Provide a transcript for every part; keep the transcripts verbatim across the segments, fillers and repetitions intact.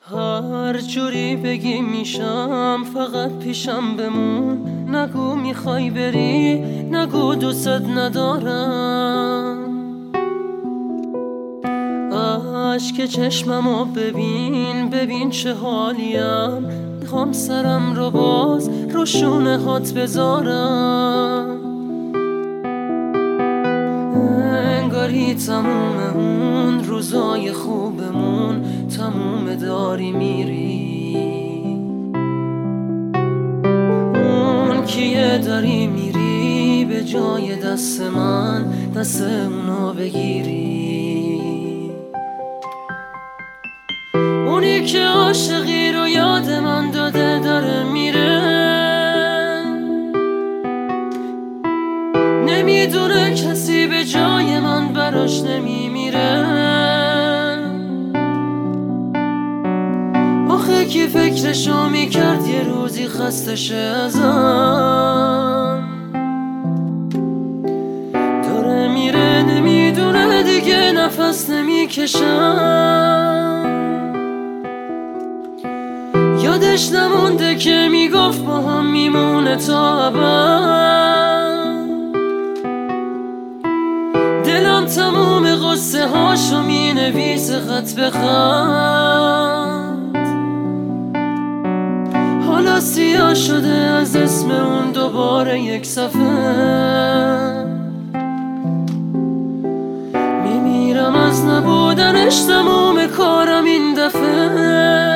هر جوری بگی میشم، فقط پیشم بمون. نگو میخوای بری، نگو دوست ندارم. اشک چشممو ببین، ببین چه حالیم. میخوام سرم رو باز رو شونه هات بذارم. انگاری تموم اون روزای خوبمون تموم داری میری. اون کیه داری میری به جای دست من، دست اونو بگیری. اونی که عاشقی رو یاد من داده داره میره. نمیدونه کسی به جای من براش نمیمیره. آخه کی فکرشو میکرد یه روزی خسته شه ازم. داره میره نمیدونه دیگه نفس نمیکشم. یادش نمونده که میگفت با هم میمونه تا ابد. دلم تموم قصه هاشو مینویسه خط به خط. حالا سیاه شده از اسم اون دوباره یک صفحه. میمیرم از نبودنش، تموم کارم این دفعه.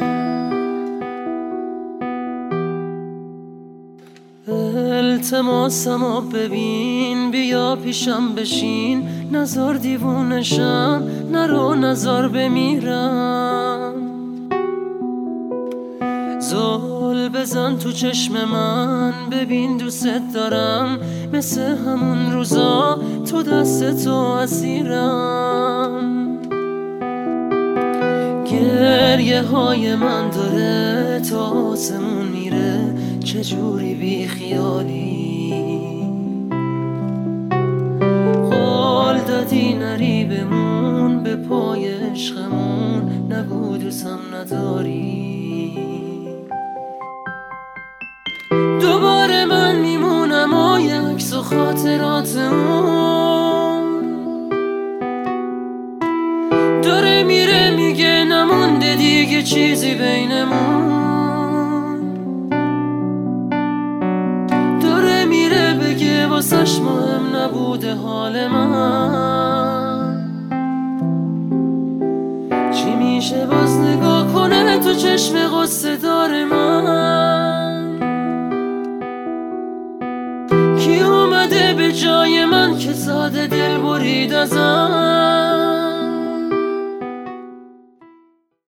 التماسمو ببین، بیا پیشم بشین. نزار دیوونشم، نرو نزار بمیرم. زل بزن تو چشم من، ببین دوست دارم. مثل همون روزا تو دست تو اسیرم. گریه های من داره تا آسمون میره، چجوری بی خیالی. قول دادی نری بمون به پای عشقمون، نگو دوستم نداری. دوباره من میمونم و یه عکس و خاطرات اون. داره میره میگه نمونده دیگه چیزی بینمون. داره میره بگه واسش مهم نبوده حال من. چی میشه باز نگاه کنه تو چشم غصه دار من. کی اومده به جای من که ساده دل برید ازم.